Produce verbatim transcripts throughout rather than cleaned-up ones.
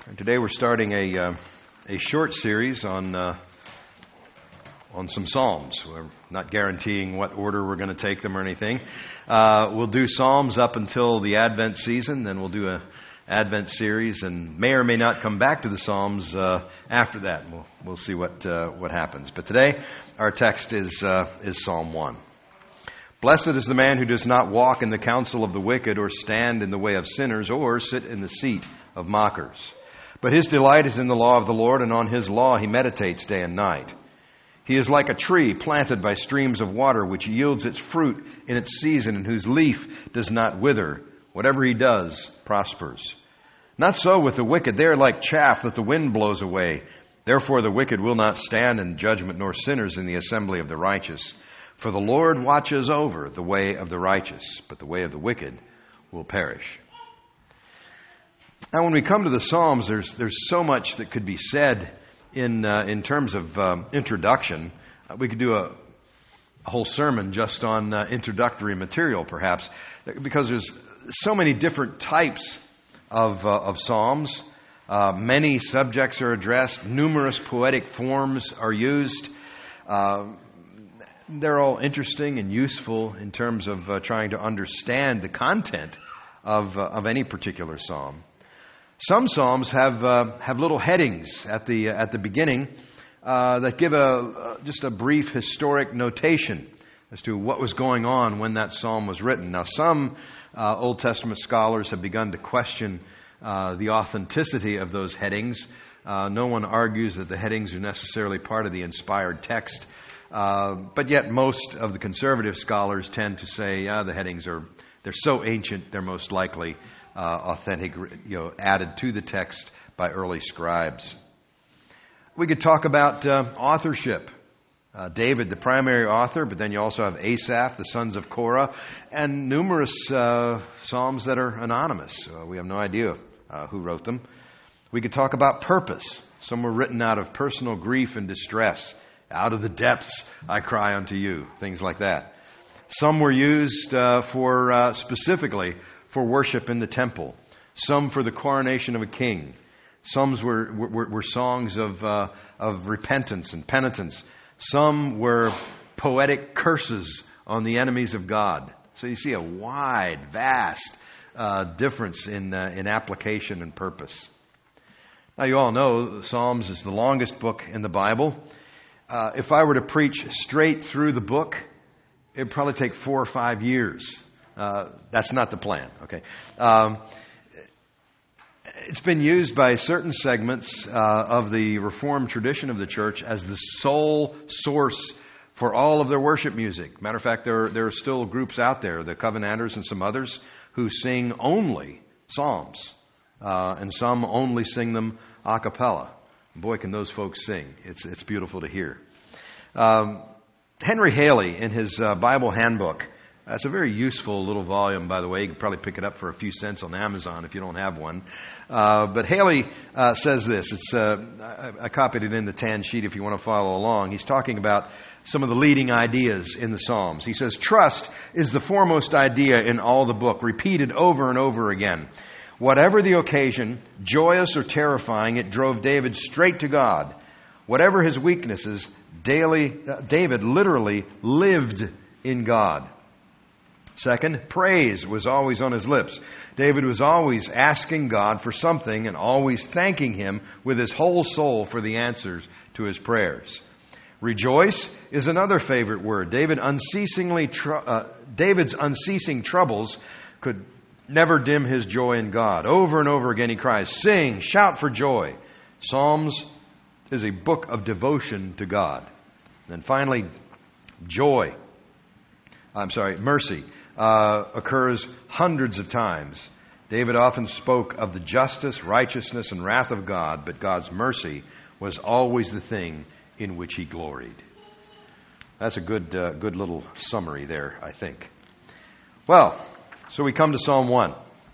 And today we're starting a uh, a short series on uh, on some Psalms. We're not guaranteeing what order we're going to take them or anything. Uh, we'll do Psalms up until the Advent season, then we'll do a Advent series, and may or may not come back to the Psalms uh, after that. We'll we'll see what uh, what happens. But today our text is uh, is Psalm one. Blessed is the man who does not walk in the counsel of the wicked, or stand in the way of sinners, or sit in the seat of mockers. But his delight is in the law of the Lord, and on his law he meditates day and night. He is like a tree planted by streams of water, which yields its fruit in its season, and whose leaf does not wither. Whatever he does prospers. Not so with the wicked. They are like chaff that the wind blows away. Therefore the wicked will not stand in judgment, nor sinners in the assembly of the righteous. For the Lord watches over the way of the righteous, but the way of the wicked will perish. Now, when we come to the Psalms, there's there's so much that could be said in uh, in terms of um, introduction. Uh, we could do a, a whole sermon just on uh, introductory material, perhaps, because there's so many different types of uh, of Psalms. Uh, many subjects are addressed. Numerous poetic forms are used. Uh, they're all interesting and useful in terms of uh, trying to understand the content of uh, of any particular psalm. Some psalms have uh, have little headings at the uh, at the beginning uh, that give a uh, just a brief historic notation as to what was going on when that psalm was written. Now, some uh, Old Testament scholars have begun to question uh, the authenticity of those headings. Uh, no one argues that the headings are necessarily part of the inspired text, uh, but yet most of the conservative scholars tend to say, yeah, the headings are they're so ancient, they're most likely Uh, authentic, you know, added to the text by early scribes. We could talk about uh, authorship. Uh, David, the primary author, but then you also have Asaph, the sons of Korah, and numerous uh, psalms that are anonymous. Uh, we have no idea uh, who wrote them. We could talk about purpose. Some were written out of personal grief and distress. Out of the depths I cry unto you. Things like that. Some were used uh, for uh, specifically for worship in the temple, some for the coronation of a king. Some were, were, were songs of, uh, of repentance and penitence. Some were poetic curses on the enemies of God. So you see a wide, vast uh, difference in, uh, in application and purpose. Now you all know the Psalms is the longest book in the Bible. Uh, if I were to preach straight through the book, it'd probably take four or five years. Uh, that's not the plan, okay? Um, it's been used by certain segments uh, of the Reformed tradition of the church as the sole source for all of their worship music. Matter of fact, there, there are still groups out there, the Covenanters and some others, who sing only psalms, uh, and some only sing them a cappella. Boy, can those folks sing. It's, it's beautiful to hear. Um, Henry Haley, in his uh, Bible handbook, it's a very useful little volume, by the way. You can probably pick it up for a few cents on Amazon if you don't have one. Uh, but Haley uh, says this. It's uh, I, I copied it in the tan sheet if you want to follow along. He's talking about some of the leading ideas in the Psalms. He says, trust is the foremost idea in all the book, repeated over and over again. Whatever the occasion, joyous or terrifying, it drove David straight to God. Whatever his weaknesses, daily, uh, David literally lived in God. Second, praise was always on his lips. David was always asking God for something and always thanking him with his whole soul for the answers to his prayers. Rejoice is another favorite word. David unceasingly tr- uh, David's unceasing troubles could never dim his joy in God. Over and over again he cries, sing, shout for joy. Psalms is a book of devotion to God. And finally, joy. I'm sorry, mercy. Uh, occurs hundreds of times. David often spoke of the justice, righteousness, and wrath of God, but God's mercy was always the thing in which he gloried. That's a good, uh, good little summary there, I think. Well, so we come to Psalm one.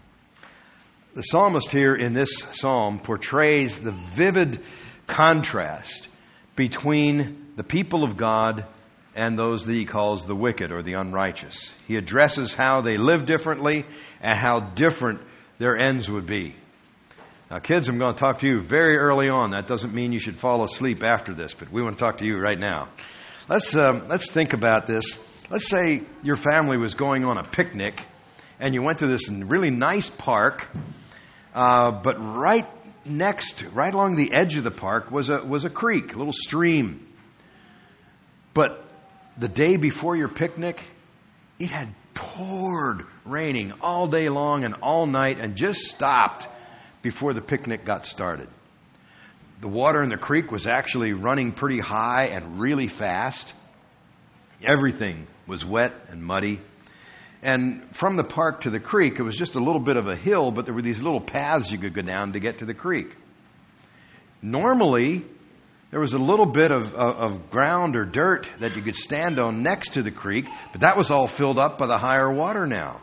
The psalmist here in this psalm portrays the vivid contrast between the people of God and those that he calls the wicked or the unrighteous. He addresses how they live differently and how different their ends would be. Now, kids, I'm going to talk to you very early on. That doesn't mean you should fall asleep after this, but we want to talk to you right now. Let's um, let's think about this. Let's say your family was going on a picnic, and you went to this really nice park, uh, but right next, right along the edge of the park was a was a creek, a little stream. But the day before your picnic, it had poured raining all day long and all night and just stopped before the picnic got started. The water in the creek was actually running pretty high and really fast. Everything was wet and muddy. And from the park to the creek, it was just a little bit of a hill, but there were these little paths you could go down to get to the creek. Normally, there was a little bit of, of, of ground or dirt that you could stand on next to the creek, but that was all filled up by the higher water now.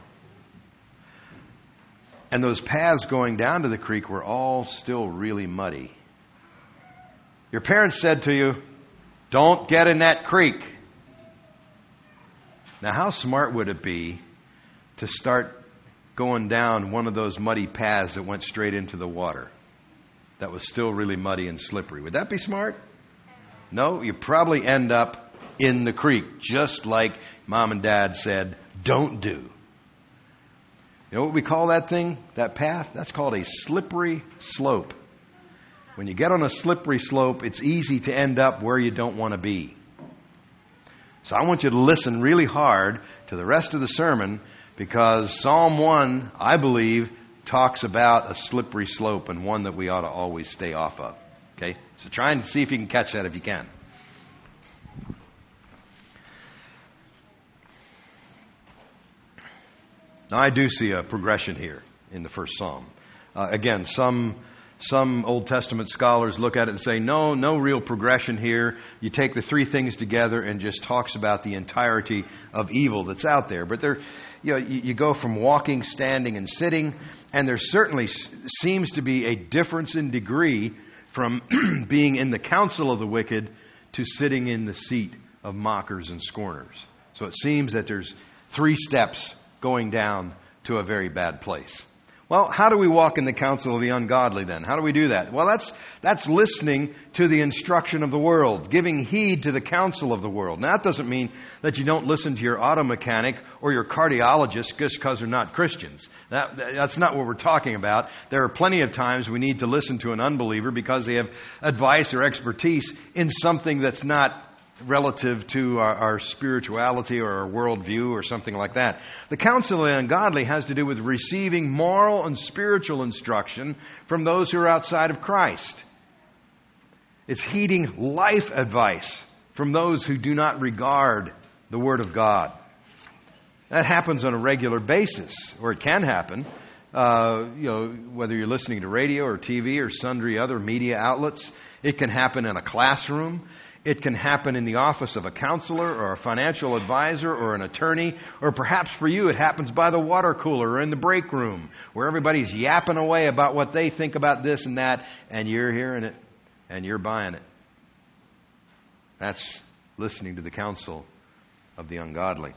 And those paths going down to the creek were all still really muddy. Your parents said to you, "Don't get in that creek." Now, how smart would it be to start going down one of those muddy paths that went straight into the water that was still really muddy and slippery? Would that be smart? No, you probably end up in the creek, just like Mom and Dad said, don't do. You know what we call that thing, that path? That's called a slippery slope. When you get on a slippery slope, it's easy to end up where you don't want to be. So I want you to listen really hard to the rest of the sermon, because Psalm one, I believe, talks about a slippery slope and one that we ought to always stay off of. Okay? So try and see if you can catch that if you can. Now, I do see a progression here in the first psalm. Uh, again, some some Old Testament scholars look at it and say, no, no real progression here. You take the three things together and just talks about the entirety of evil that's out there. But there, you know, you, you go from walking, standing, and sitting, and there certainly s- seems to be a difference in degree from being in the counsel of the wicked to sitting in the seat of mockers and scorners. So it seems that there's three steps going down to a very bad place. Well, how do we walk in the counsel of the ungodly then? How do we do that? Well, that's that's listening to the instruction of the world, giving heed to the counsel of the world. Now, that doesn't mean that you don't listen to your auto mechanic or your cardiologist just because they're not Christians. That, that's not what we're talking about. There are plenty of times we need to listen to an unbeliever because they have advice or expertise in something that's not relative to our, our spirituality or our worldview or something like that. The counsel of the ungodly has to do with receiving moral and spiritual instruction from those who are outside of Christ. It's heeding life advice from those who do not regard the Word of God. That happens on a regular basis, or it can happen. Uh, you know, whether you're listening to radio or T V or sundry other media outlets, it can happen in a classroom. It can happen in the office of a counselor or a financial advisor or an attorney, or perhaps for you it happens by the water cooler or in the break room where everybody's yapping away about what they think about this and that, and you're hearing it and you're buying it. That's listening to the counsel of the ungodly.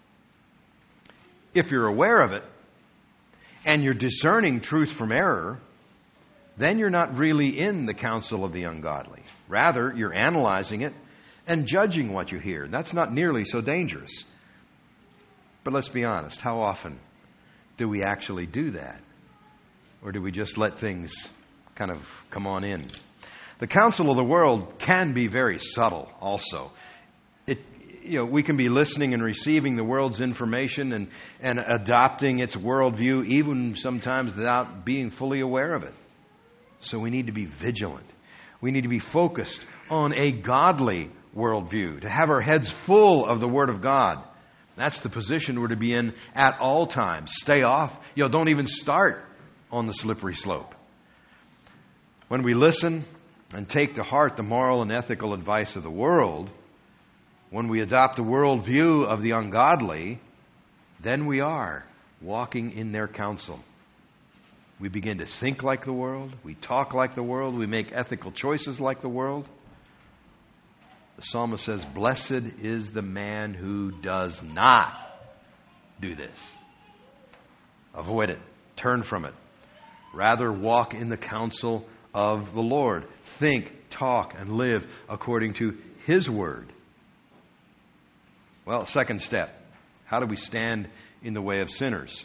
If you're aware of it and you're discerning truth from error, then you're not really in the counsel of the ungodly. Rather, you're analyzing it and judging what you hear. That's not nearly so dangerous. But let's be honest, how often do we actually do that? Or do we just let things kind of come on in? The counsel of the world can be very subtle also. It, you know, we can be listening and receiving the world's information and, and adopting its worldview even sometimes without being fully aware of it. So we need to be vigilant. We need to be focused on a godly worldview, to have our heads full of the Word of God. That's the position we're to be in at all times. Stay off. You know, don't even start on the slippery slope. When we listen and take to heart the moral and ethical advice of the world, when we adopt the worldview of the ungodly, then we are walking in their counsel. We begin to think like the world. We talk like the world. We make ethical choices like the world. The psalmist says, "Blessed is the man who does not do this." Avoid it. Turn from it. Rather, walk in the counsel of the Lord. Think, talk, and live according to His Word. Well, second step. How do we stand in the way of sinners?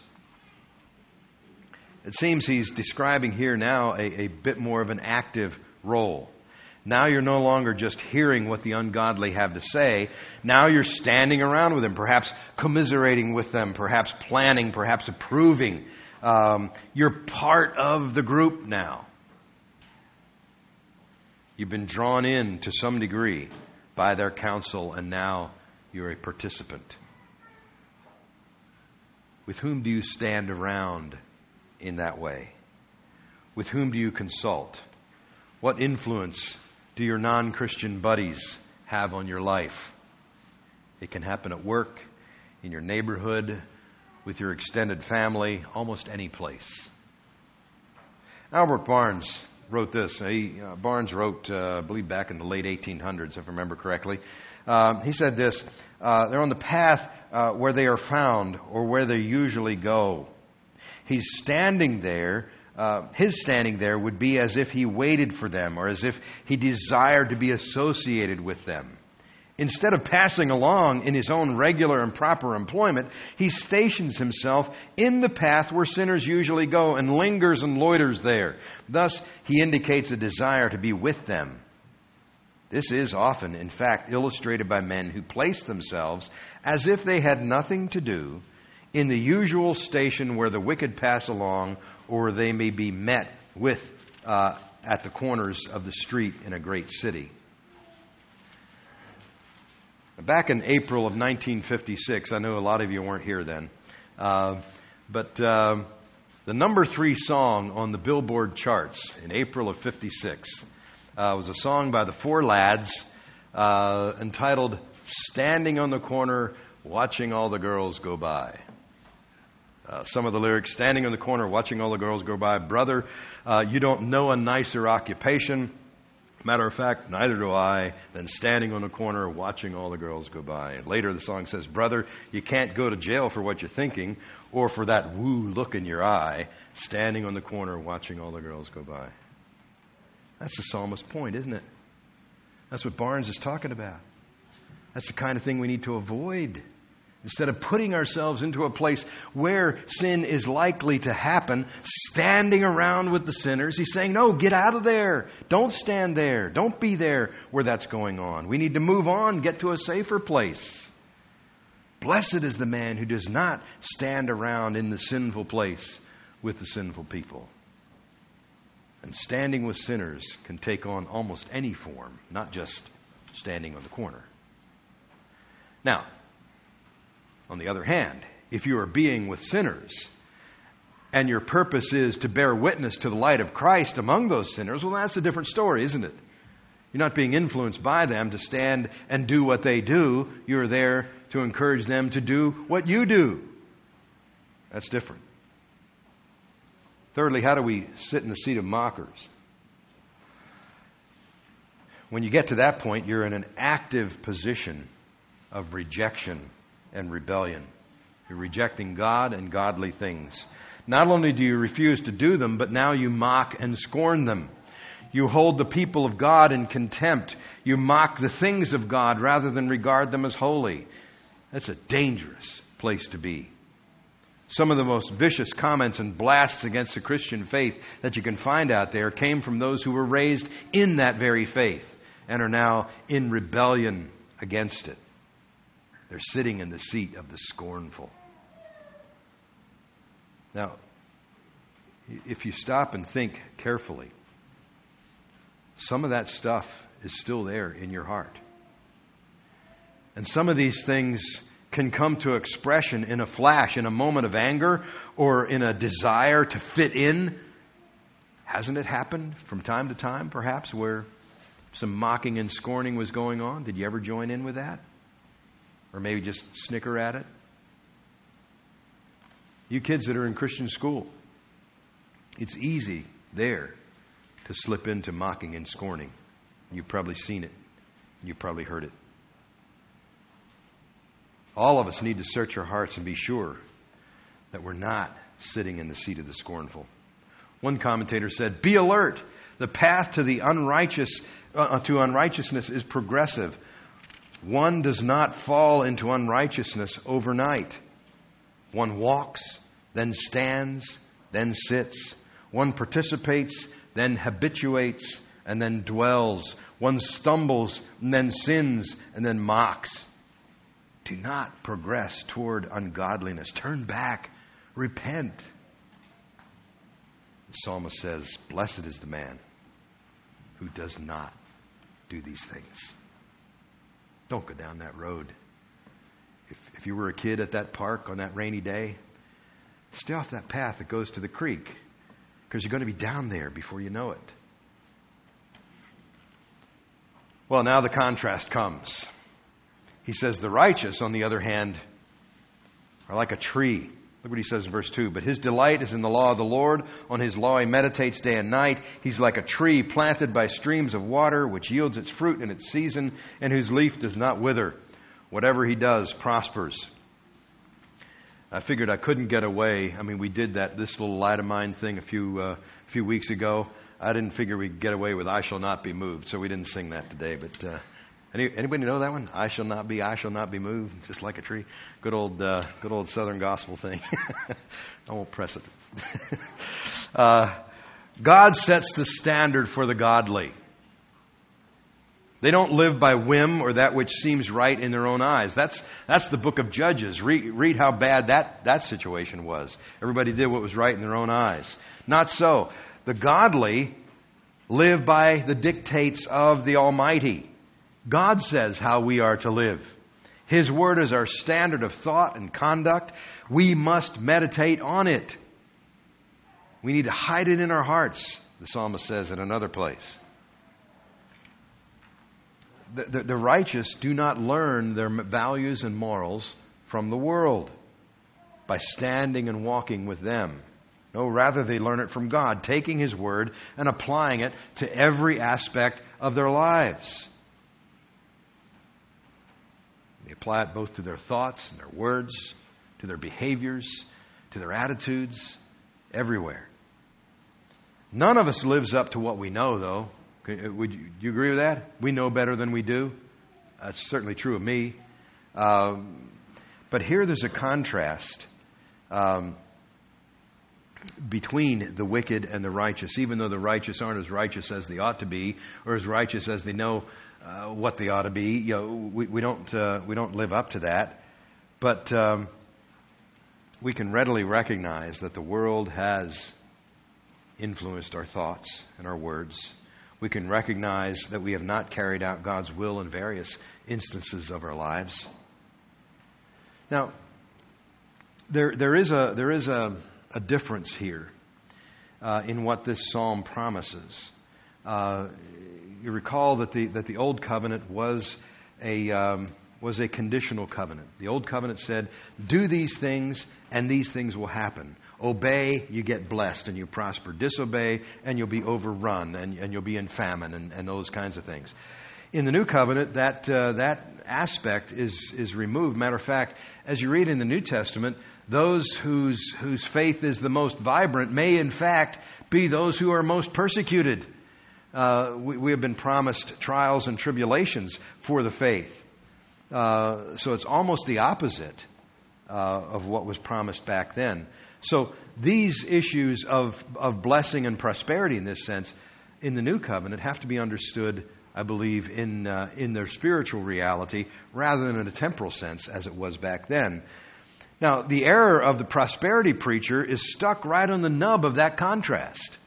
It seems he's describing here now a, a bit more of an active role. Now you're no longer just hearing what the ungodly have to say. Now you're standing around with them, perhaps commiserating with them, perhaps planning, perhaps approving. Um, you're part of the group now. You've been drawn in to some degree by their counsel, and now you're a participant. With whom do you stand around in that way? With whom do you consult? What influence do your non-Christian buddies have on your life? It can happen at work, in your neighborhood, with your extended family, almost any place. Albert Barnes wrote this. He, uh, Barnes wrote, uh, I believe, back in the late eighteen hundreds, if I remember correctly. Um, he said this, uh, they're on the path uh, where they are found or where they usually go. He's standing there. Uh, his standing there would be as if he waited for them or as if he desired to be associated with them. Instead of passing along in his own regular and proper employment, he stations himself in the path where sinners usually go and lingers and loiters there. Thus, he indicates a desire to be with them. This is often, in fact, illustrated by men who place themselves as if they had nothing to do in the usual station where the wicked pass along, or they may be met with uh, at the corners of the street in a great city. Back in April of nineteen fifty-six, I know a lot of you weren't here then, uh, but uh, the number three song on the Billboard charts in April of fifty-six uh, was a song by the Four Lads uh, entitled "Standing on the Corner, Watching All the Girls Go By." Uh, some of the lyrics, standing on the corner, watching all the girls go by. Brother, uh, you don't know a nicer occupation. Matter of fact, neither do I, than standing on the corner, watching all the girls go by. And later the song says, brother, you can't go to jail for what you're thinking or for that woo look in your eye, standing on the corner, watching all the girls go by. That's the psalmist's point, isn't it? That's what Barnes is talking about. That's the kind of thing we need to avoid. Instead of putting ourselves into a place where sin is likely to happen, standing around with the sinners, he's saying, no, get out of there. Don't stand there. Don't be there where that's going on. We need to move on, get to a safer place. Blessed is the man who does not stand around in the sinful place with the sinful people. And standing with sinners can take on almost any form, not just standing on the corner. Now, on the other hand, if you are being with sinners and your purpose is to bear witness to the light of Christ among those sinners, well, that's a different story, isn't it? You're not being influenced by them to stand and do what they do. You're there to encourage them to do what you do. That's different. Thirdly, how do we sit in the seat of mockers? When you get to that point, you're in an active position of rejection and rebellion. You're rejecting God and godly things. Not only do you refuse to do them, but now you mock and scorn them. You hold the people of God in contempt. You mock the things of God rather than regard them as holy. That's a dangerous place to be. Some of the most vicious comments and blasts against the Christian faith that you can find out there came from those who were raised in that very faith and are now in rebellion against it. They're sitting in the seat of the scornful. Now, if you stop and think carefully, some of that stuff is still there in your heart. And some of these things can come to expression in a flash, in a moment of anger, or in a desire to fit in. Hasn't it happened from time to time, perhaps, where some mocking and scorning was going on? Did you ever join in with that? Or maybe just snicker at it? You kids that are in Christian school, it's easy there to slip into mocking and scorning. You've probably seen it. You've probably heard it. All of us need to search our hearts and be sure that we're not sitting in the seat of the scornful. One commentator said, "Be alert. The path to the unrighteous uh, to unrighteousness is progressive. One does not fall into unrighteousness overnight. One walks, then stands, then sits. One participates, then habituates, and then dwells. One stumbles, and then sins, and then mocks. Do not progress toward ungodliness. Turn back. Repent." The psalmist says, "Blessed is the man who does not do these things." Don't go down that road. If, if you were a kid at that park on that rainy day, stay off that path that goes to the creek, because you're going to be down there before you know it. Well, now the contrast comes. He says the righteous, on the other hand, are like a tree. Look what he says in verse two. "But his delight is in the law of the Lord. On his law he meditates day and night. He's like a tree planted by streams of water, which yields its fruit in its season, and whose leaf does not wither. Whatever he does prospers." I figured I couldn't get away. I mean, we did that, this little light of mine thing a few uh, few weeks ago. I didn't figure we'd get away with "I shall not be moved," so we didn't sing that today. But uh, any, anybody know that one? I shall not be, I shall not be moved, just like a tree. Good old, uh, good old Southern gospel thing. I won't press it. uh, God sets the standard for the godly. They don't live by whim or that which seems right in their own eyes. That's that's the book of Judges. Read, read how bad that, that situation was. Everybody did what was right in their own eyes. Not so. The godly live by the dictates of the Almighty. God says how we are to live. His word is our standard of thought and conduct. We must meditate on it. We need to hide it in our hearts, the psalmist says in another place. The, the, the righteous do not learn their values and morals from the world by standing and walking with them. No, rather they learn it from God, taking His word and applying it to every aspect of their lives. They apply it both to their thoughts and their words, to their behaviors, to their attitudes, everywhere. None of us lives up to what we know, though. Would you, do you agree with that? We know better than we do. That's certainly true of me. Um, but here there's a contrast um, between the wicked and the righteous. Even though the righteous aren't as righteous as they ought to be, or as righteous as they know uh, what they ought to be, you know, we, we don't uh, we don't live up to that. But um, we can readily recognize that the world has influenced our thoughts and our words. We can recognize that we have not carried out God's will in various instances of our lives. Now, there there is a there is a, a difference here uh, in what this psalm promises. Uh, you recall that the that the old covenant was a um, was a conditional covenant. The old covenant said, "Do these things, and these things will happen. Obey, you get blessed and you prosper. Disobey, and you'll be overrun and, and you'll be in famine," and, and those kinds of things. In the new covenant, that uh, that aspect is is removed. Matter of fact, as you read in the New Testament, those whose whose faith is the most vibrant may, in fact, be those who are most persecuted. Uh, we, we have been promised trials and tribulations for the faith. Uh, so it's almost the opposite uh, of what was promised back then. So these issues of, of blessing and prosperity in this sense, in the new covenant, have to be understood, I believe, in uh, in their spiritual reality rather than in a temporal sense as it was back then. Now, the error of the prosperity preacher is stuck right on the nub of that contrast.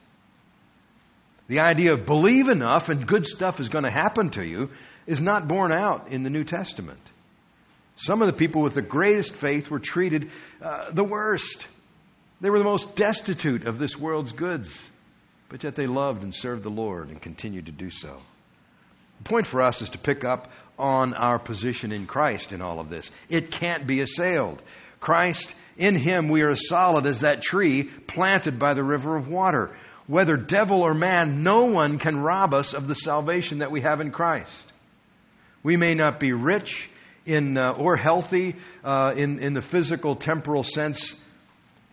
The idea of believe enough and good stuff is going to happen to you is not borne out in the New Testament. Some of the people with the greatest faith were treated uh, the worst. They were the most destitute of this world's goods, but yet they loved and served the Lord and continued to do so. The point for us is to pick up on our position in Christ in all of this. It can't be assailed. Christ, in Him we are as solid as that tree planted by the river of water. Whether devil or man, no one can rob us of the salvation that we have in Christ. We may not be rich in uh, or healthy uh, in, in the physical, temporal sense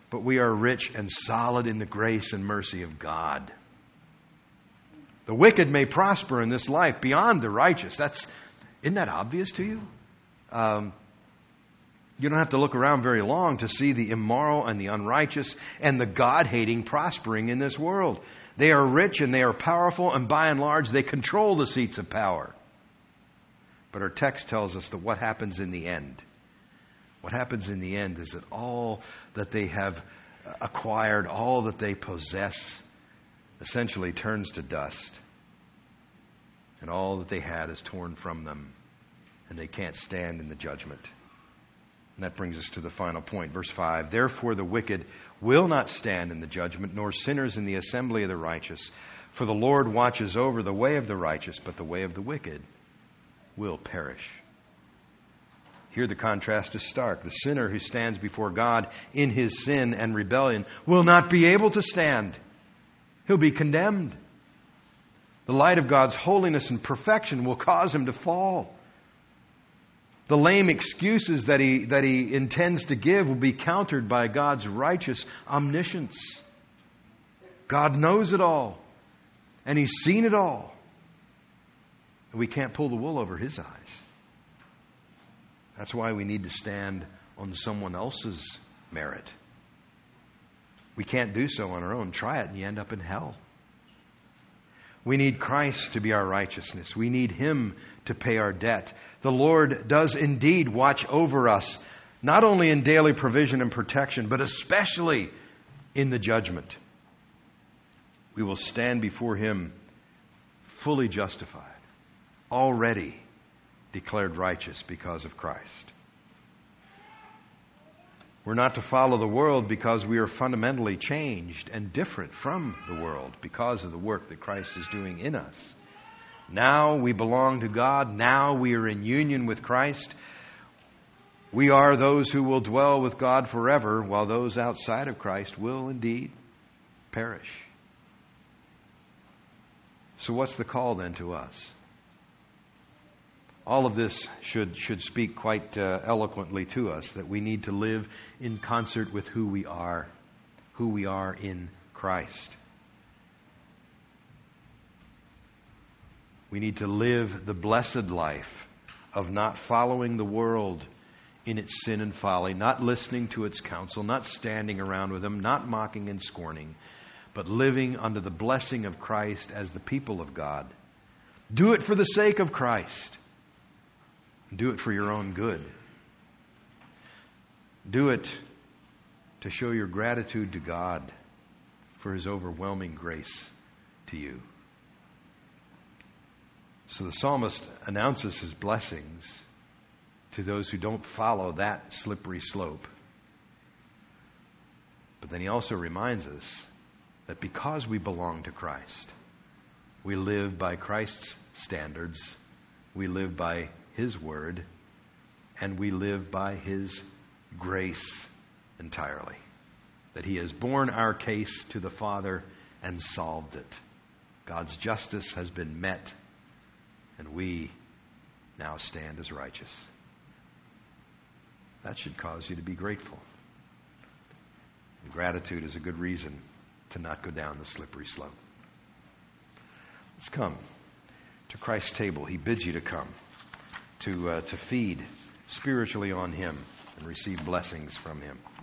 but we are rich and solid in the grace and mercy of God. The wicked may prosper in this life beyond the righteous. That's, isn't that obvious to you? Um, you don't have to look around very long to see the immoral and the unrighteous and the God-hating prospering in this world. They are rich and they are powerful, and by and large they control the seats of power. But our text tells us that what happens in the end, what happens in the end is that all that they have acquired, all that they possess, essentially turns to dust. And all that they had is torn from them, and they can't stand in the judgment. And that brings us to the final point, verse five. Therefore the wicked will not stand in the judgment, nor sinners in the assembly of the righteous. For the Lord watches over the way of the righteous, but the way of the wicked will perish. Here the contrast is stark. The sinner who stands before God in his sin and rebellion will not be able to stand. He'll be condemned. The light of God's holiness and perfection will cause him to fall. The lame excuses that he, that he intends to give will be countered by God's righteous omniscience. God knows it all, and He's seen it all. We can't pull the wool over His eyes. That's why we need to stand on someone else's merit. We can't do so on our own. Try it and you end up in hell. We need Christ to be our righteousness. We need Him to pay our debt. The Lord does indeed watch over us, not only in daily provision and protection, but especially in the judgment. We will stand before Him fully justified, already declared righteous because of Christ. We're not to follow the world because we are fundamentally changed and different from the world because of the work that Christ is doing in us. Now we belong to God. Now we are in union with Christ. We are those who will dwell with God forever, while those outside of Christ will indeed perish. So what's the call then to us? All of this should should speak quite uh, eloquently to us, that we need to live in concert with who we are, who we are in Christ. We need to live the blessed life of not following the world in its sin and folly, not listening to its counsel, not standing around with them, not mocking and scorning, but living under the blessing of Christ as the people of God. Do it for the sake of Christ. Do it for your own good. Do it to show your gratitude to God for His overwhelming grace to you. So the psalmist announces his blessings to those who don't follow that slippery slope. But then he also reminds us that because we belong to Christ, we live by Christ's standards, we live by His word, and we live by His grace entirely. That He has borne our case to the Father and solved it. God's justice has been met, and we now stand as righteous. That should cause you to be grateful. And gratitude is a good reason to not go down the slippery slope. Let's come to Christ's table. He bids you to come. To, uh, to feed spiritually on Him and receive blessings from Him.